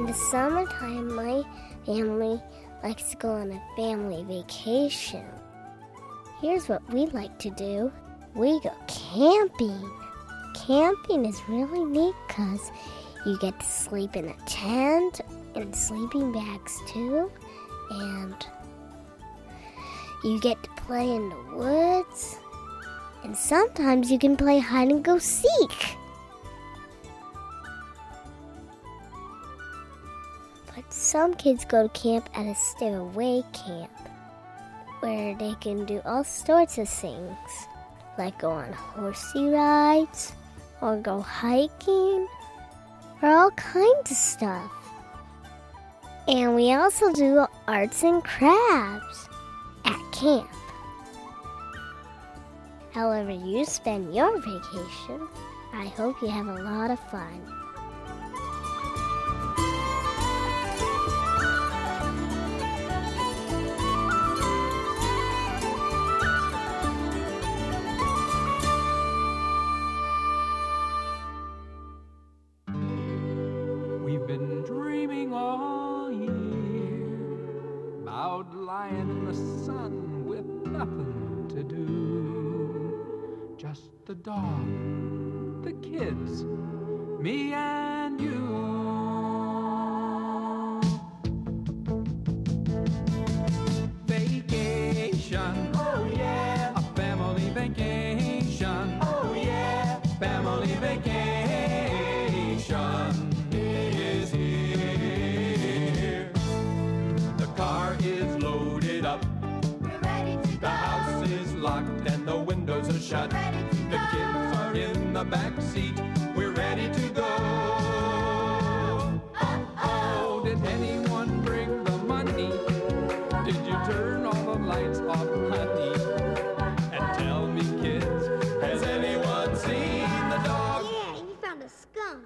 the summertime, my family likes to go on a family vacation. Here's what we like to do. We go camping. Camping is really neat because you get to sleep in a tent and sleeping bags too. And you get to play in the woods. And sometimes you can play hide and go seek. But some kids go to camp at a stay-away camp where they can do all sorts of things, like go on horsey rides or go hiking or all kinds of stuff. And we also do arts and crafts at camp. However you spend your vacation, I hope you have a lot of fun. We've been dreaming all year about lying in the sun with nothing to do. Just the dog, the kids, me and you. Vacation, oh yeah, a family vacation, oh yeah, family vacation is here. The car is loaded up, We're ready to go. the house is locked and the windows are shut. The kids are in the back seat, we're ready to go. Oh, did anyone bring the money? Did you turn all the lights off, honey? And tell me, kids, has anyone seen the dog? Yeah, and you found a skunk.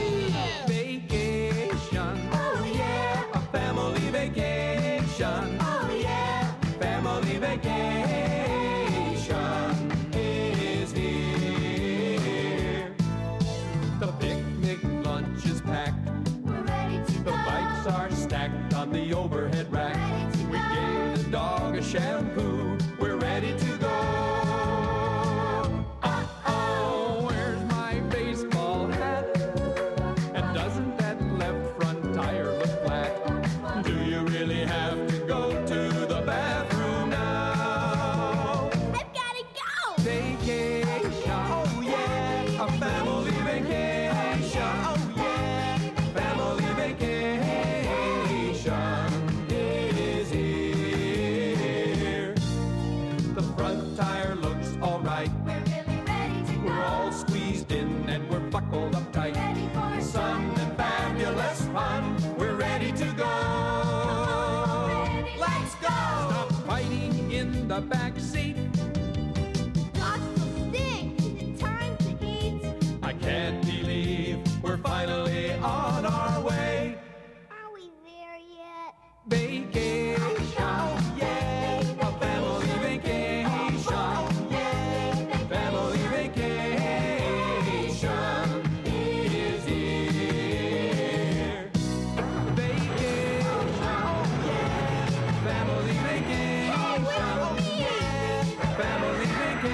Vacation, Oh yeah, a family vacation, oh yeah. family vacation is here. The picnic lunch is packed, We're ready to the go. bikes are stacked on the overhead rack. We gave the dog a shampoo, we're ready to go. Oh, where's my baseball hat? And doesn't that left front tire look flat? Do you really have to go to the bathroom now? I've gotta go. Vacation, oh yeah, a family vacation, oh yeah, family vacation is here. The front tire looks alright, We're really ready to go. we're all squeezed in and we're buckled up tight. Ready for Sun and fabulous fun, we're ready to go. Let's go! Stop fighting in the back seat. Dogs will stink. It's time to eat. I can't believe we're finally on our way. Are we there yet? Vacation, oh yeah, a family vacation, oh yeah, family vacation is here. Vacation, oh yeah, family vacation, oh yeah, family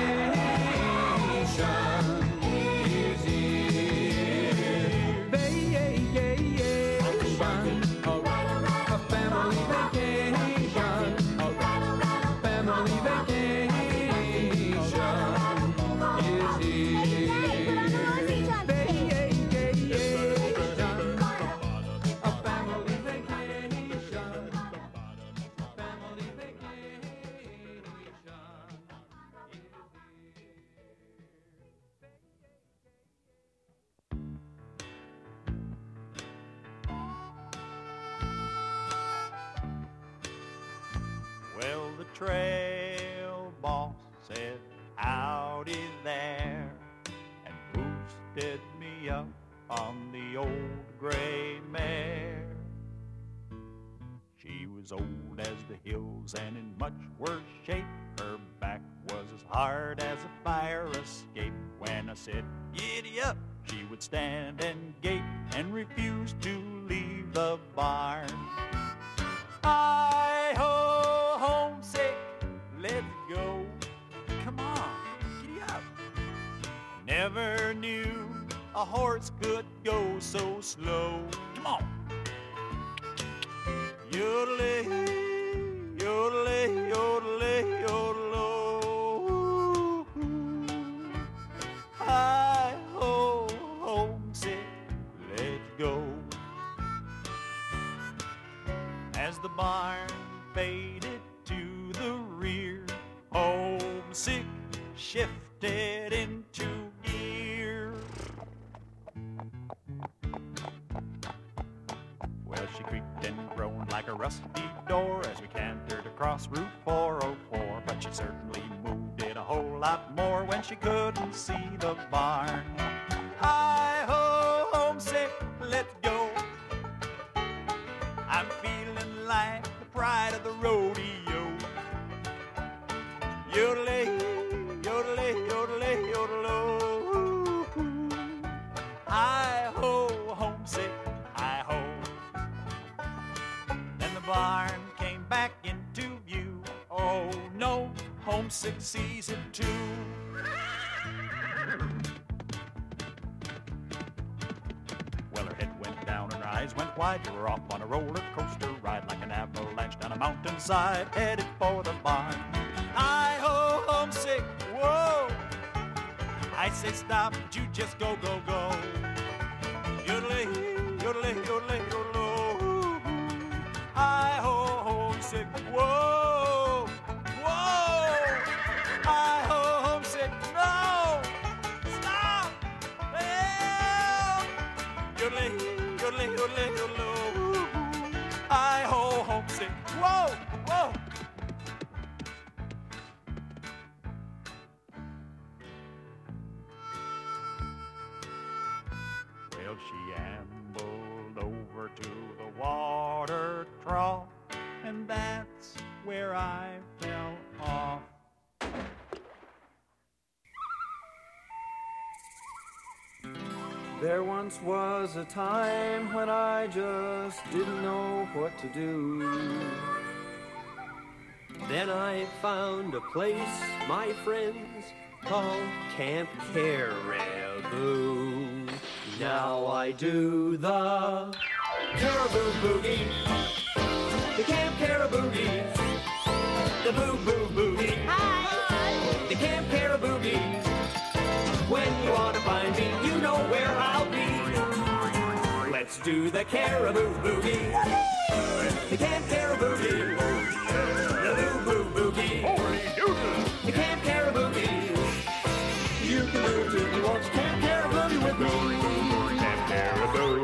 vacation is here. Vacation, a family vacation, a family vacation is here. Vacation, a family vacation, family Well, the trail boss said, howdy there, and boosted me up on the old gray mare. She was old as the hills and in much worse shape. Her back was as hard as a fire escape. When I said, giddy up, she would stand and gape and refuse to leave the barn. Hi-ho, homesick, let's go. Come on, giddy up. Never knew a horse could go so slow. Come on. Yodelay, yodelay, yodelay, yodelo. Hi-ho, homesick, let's go. As the barn faded to the rear, homesick shifted into gear. Well, she creaked and groaned like a rusty door as we cantered across Route 404, but she certainly moved it a whole lot more when she couldn't see the barn. Hi-ho, homesick, let's go. I'm feeling like the pride of the rodeo. Yodelay, yodelay, yodelay, yodelo. Hi-ho, homesick, hi-ho. Then the barn came back into view. Oh no, homesick sees it too. Well, her head went down and her eyes went wide. You were off on a roller coaster ride like an avalanche down a mountainside, headed for the barn. Hi-ho, homesick, whoa. I say stop, but you just go, go, go. Yodelay, yodelay, yodelay, yodelo. Hi-ho, homesick, whoa, whoa. Hi-ho, homesick, no, stop, help. Yodelay, yodelay, yodelay, yodelo. Hi-ho, homesick, whoa, whoa. Well, she ambled over to the water trough, and that's where I fell off. There once was a time when I just didn't know what to do. Then I found a place, my friends, called Camp Caribou. Now I do the Caribou Boogie, the Camp Caribou Boogie, the Boo Boo Boogie. Hi! The Camp Caribou Boogie. When you want to find me, you know where I'll be. Let's do the Caribou Boogie, the Camp Caribou Boogie, the Boo Boo Boogie, the Camp Caribou Boogie. You can do it if you want to Camp Caribou with me. Camp Caribou.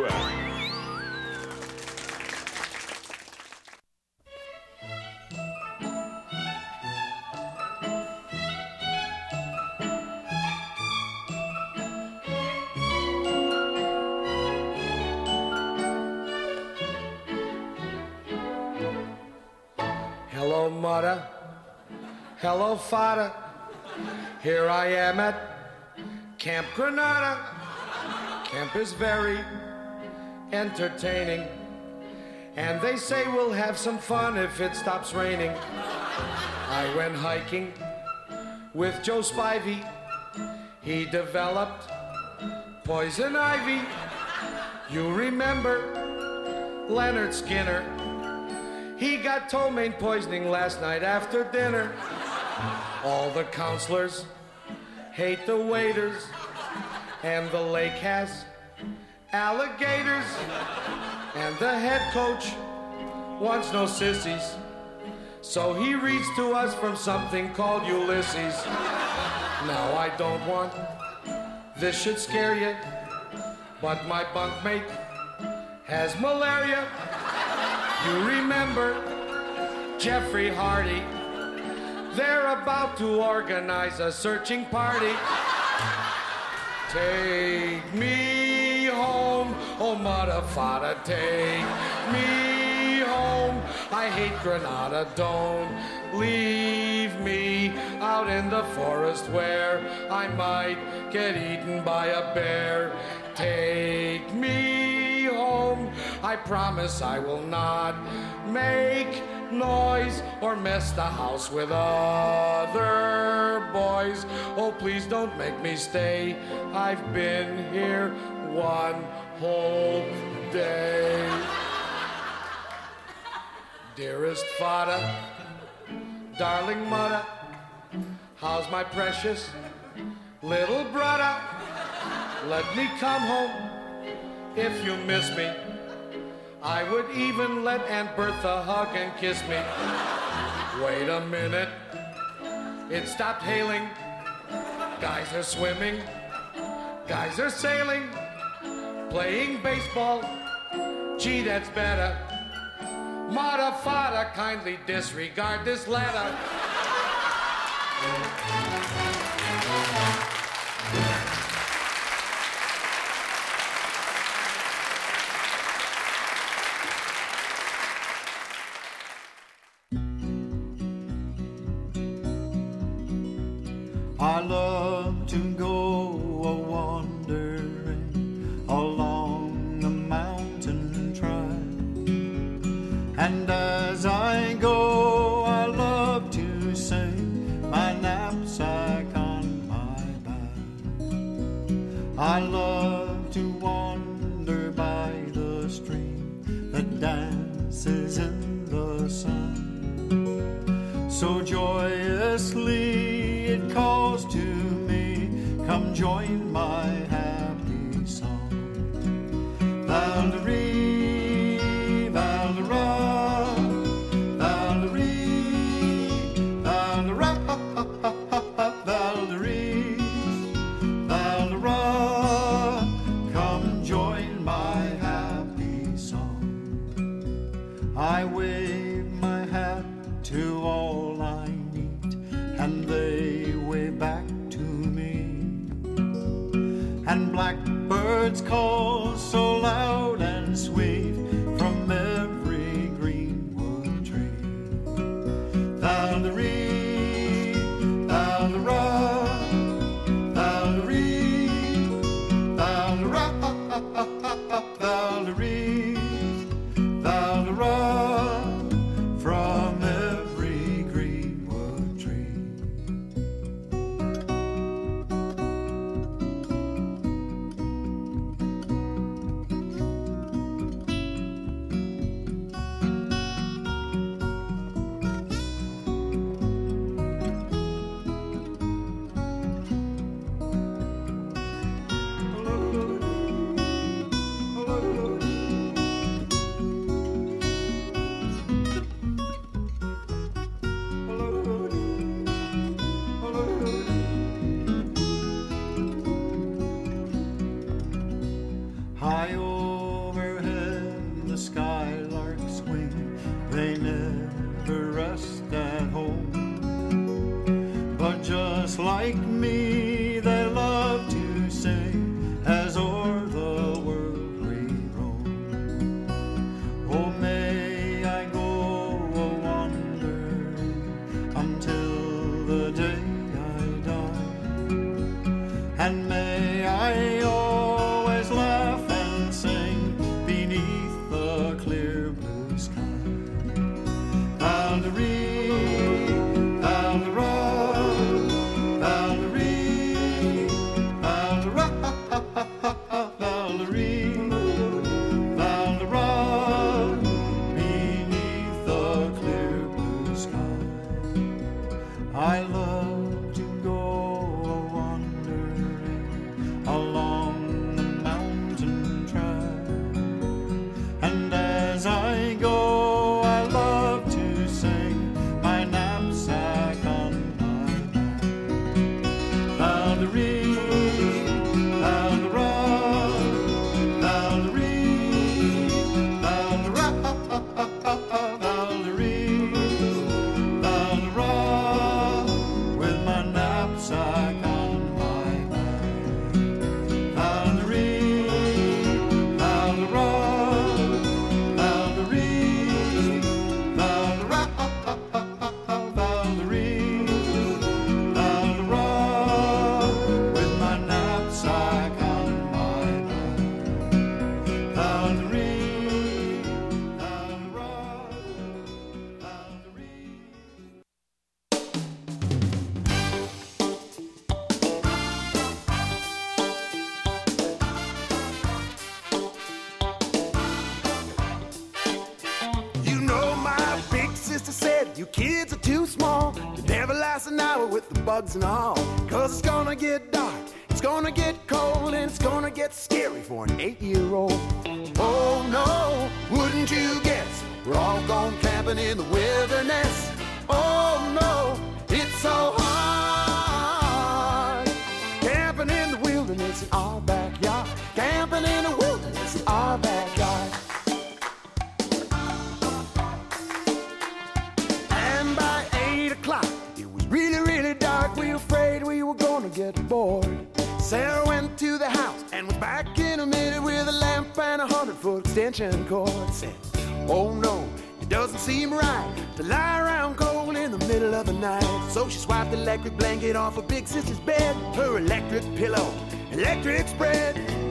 Hello, mother. Hello, father. Here I am at Camp Granada. Camp is very entertaining, and they say we'll have some fun if it stops raining. I went hiking with Joe Spivey. He developed poison ivy. You remember Leonard Skinner? He got ptomaine poisoning last night after dinner. All the counselors hate the waiters, and the lake has alligators, and the head coach wants no sissies, so he reads to us from something called Ulysses. Now I don't want this should scare you, but my bunkmate has malaria. You remember Jeffrey Hardy? They're about to organize a searching party. Take me home, oh mother, father, take me home. I hate Granada, don't leave me out in the forest where I might get eaten by a bear. Take me home, I promise I will not make noise or mess the house with other boys. Oh, please don't make me stay. I've been here one whole day. Dearest father, darling mother, how's my precious little brother? Let me come home if you miss me. I would even let Aunt Bertha hug and kiss me. Wait a minute, it stopped hailing. Guys are swimming, guys are sailing, playing baseball. Gee, that's better. Mother, father, kindly disregard this letter. I love to go a-wandering along the mountain track, and as I go I love to sing my knapsack on my back. I love to wander by the stream that dances in the sun, so joyously it calls to me, come join my happy song. Val-de-ree, Val-de-ra, Val-de-ree, Val-de-ra, Val-de-ree, Val-de-ra, come join my happy song. I wave my hat to all I meet, and they wave back to me, and blackbirds call so loud and sweet from every greenwood tree. Val-de-ree, Val-de-ra, Val-de-ree, Val-de-ra, Val-de-ree, Val-de-ra, from every greenwood tree. You kids are too small to never last an hour with the bugs and all. 'Cause it's gonna get dark, it's gonna get cold, and it's gonna get scary for an 8-year-old. Oh no, wouldn't you guess? We're all gone camping in the wilderness. Oh no, it's so hard. Camping in the wilderness in our backyard. Camping in the wilderness in our backyard. And by 8 o'clock, it was really, really dark. We were afraid we were gonna get bored. Sarah went to the house and was back in a minute with a lamp and a 100-foot extension cord. Said, oh no, it doesn't seem right to lie around cold in the middle of the night. So she swiped the electric blanket off her big sister's bed, her electric pillow, electric spread.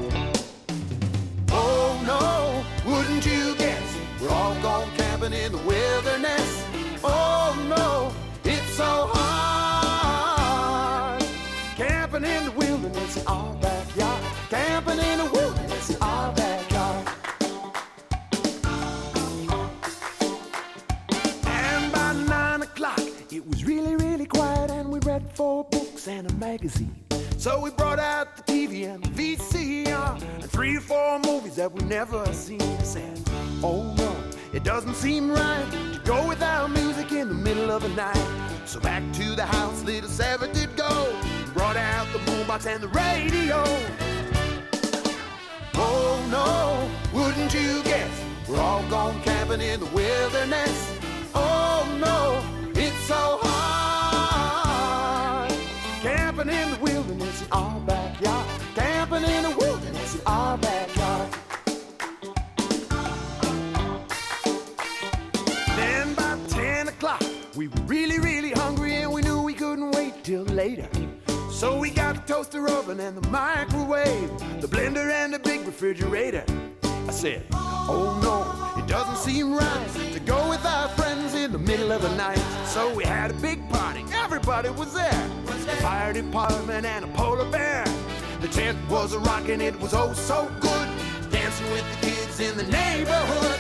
Oh no, wouldn't you guess? We're all gone camping in the wilderness. Oh no, it's so hard. Camping in the wilderness in our backyard. Camping in the wilderness in our backyard. And by 9 o'clock, it was really, really quiet, and we read 4 books and a magazine. So we brought out the TV and the VCR and 3 or 4 movies that we never seen. Said, oh no, it doesn't seem right to go without music in the middle of the night. So back to the house little Sarah did go. Brought out the boombox and the radio. Oh no, wouldn't you guess? We're all gone camping in the wilderness. Oh no, it's so hard. Camping in the wilderness in our backyard. Camping in the wilderness in our backyard. Then by 10 o'clock, we were really, really hungry, and we knew we couldn't wait till later. So we got the toaster oven and the microwave, the blender and the big refrigerator. I said, oh no, it doesn't seem right to go with our friends in the middle of the night. So we had a big party, everybody was there. The fire department and a polar bear. The tent was a rockin', it was oh so good, dancing with the kids in the neighborhood.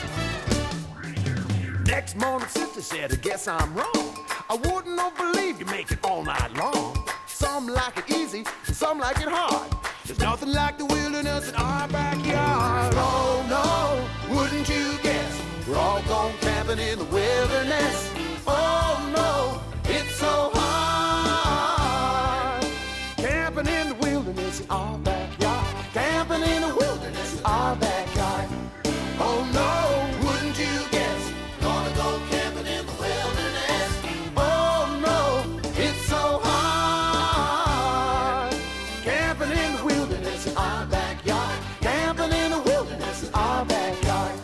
Next morning, sister said, I guess I'm wrong. I wouldn't have believed you make it all night long. Some like it easy, and some like it hard. There's nothing like the wilderness in our backyard. Oh no, wouldn't you guess? We're all gone camping in the wilderness. Oh no, it's so hard. Camping in the wilderness in our backyard. Camping in the wilderness in our backyard. Oh no, wouldn't you guess? Gonna go camping in the wilderness. Oh no, it's so hard. Camping in the wilderness in our backyard. Camping in the wilderness in our backyard.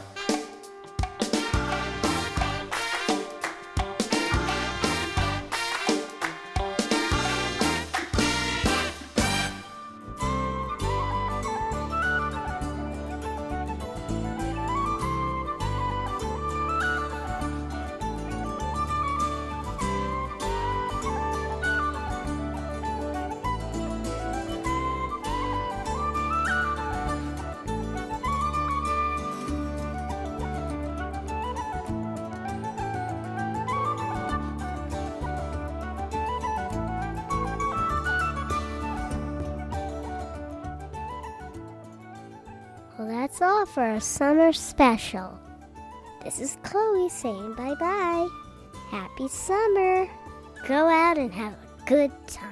Well, that's all for our summer special. This is Chloe saying bye-bye. Happy summer. Go out and have a good time.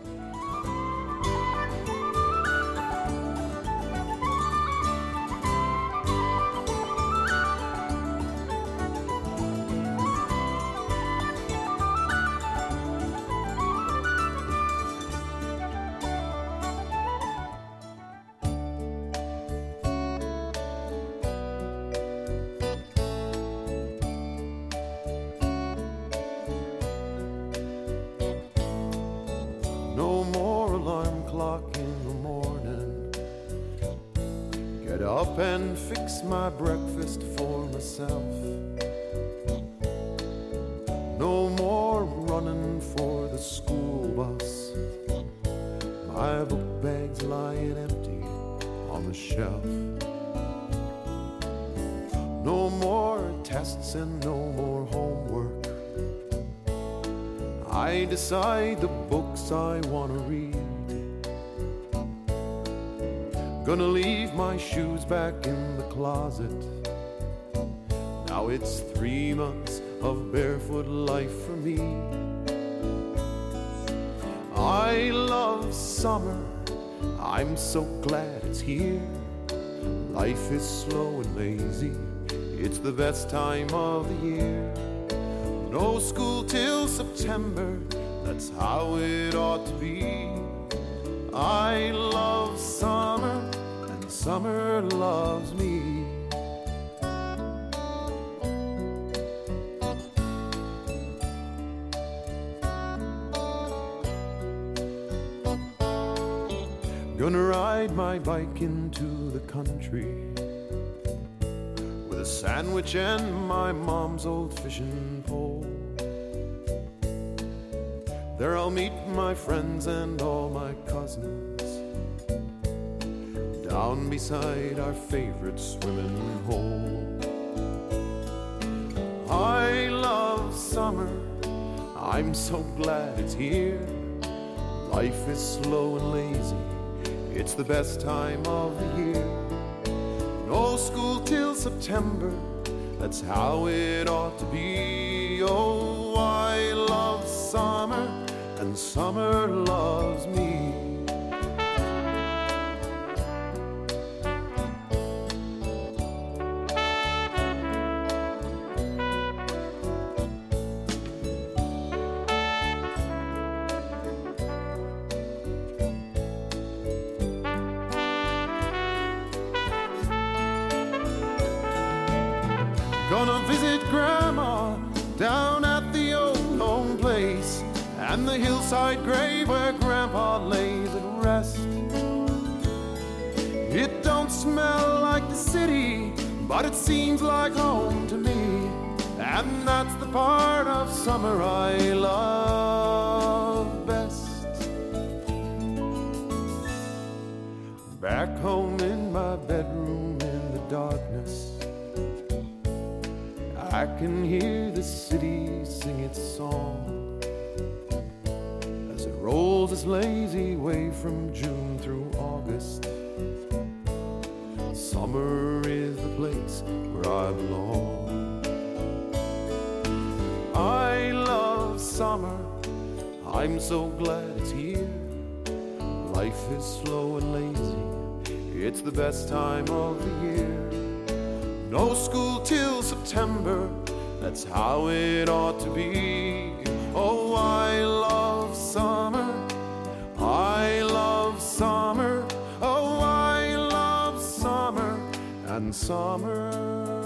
No more alarm clock in the morning. Get up and fix my breakfast for myself. No more running for the school bus. My book bag's lying empty on the shelf. No more tests and no more homework. I decide the books I want to read. Gonna leave my shoes back in the closet. Now it's 3 months of barefoot life for me. I love summer, I'm so glad it's here. Life is slow and lazy, it's the best time of the year. No school till September, that's how it ought to be. I love summer, and summer loves me. Gonna ride my bike into the country with a sandwich and my mom's old fishing pole. There I'll meet my friends and all my cousins down beside our favorite swimming hole. I love summer, I'm so glad it's here. Life is slow and lazy, it's the best time of the year. No school till September, that's how it ought to be. Oh, I love summer, and summer loves me. Gonna visit Grandma down at the old home place, and the hillside grave where Grandpa lays at rest. It don't smell like the city, but it seems like home to me, and that's the part of summer I love best. Back home in my bedroom in the darkness, I can hear the city sing its song as it rolls its lazy way from June through August. Summer is the place where I belong. I love summer, I'm so glad it's here. Life is slow and lazy, it's the best time of the year. No school till September, that's how it ought to be. Oh, I love summer, I love summer. Oh, I love summer, and summer